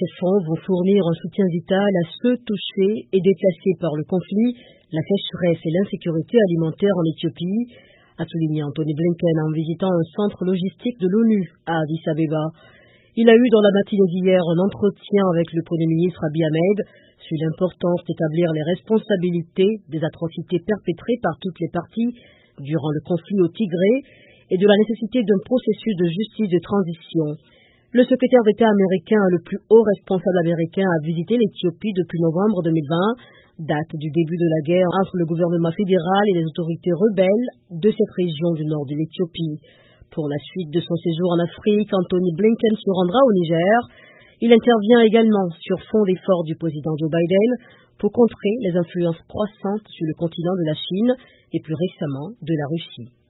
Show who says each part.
Speaker 1: Ces fonds vont fournir un soutien vital à ceux touchés et déplacés par le conflit, la sécheresse et l'insécurité alimentaire en Éthiopie, a souligné Anthony Blinken en visitant un centre logistique de l'ONU à Addis Abeba. Il a eu dans la matinée d'hier un entretien avec le Premier ministre Abiy Ahmed sur l'importance d'établir les responsabilités des atrocités perpétrées par toutes les parties durant le conflit au Tigré et de la nécessité d'un processus de justice de transition. Le secrétaire d'État américain, le plus haut responsable américain, a visité l'Éthiopie depuis novembre 2020, date du début de la guerre entre le gouvernement fédéral et les autorités rebelles de cette région du nord de l'Éthiopie. Pour la suite de son séjour en Afrique, Anthony Blinken se rendra au Niger. Il intervient également sur fond d'efforts du président Joe Biden pour contrer les influences croissantes sur le continent de la Chine et plus récemment de la Russie.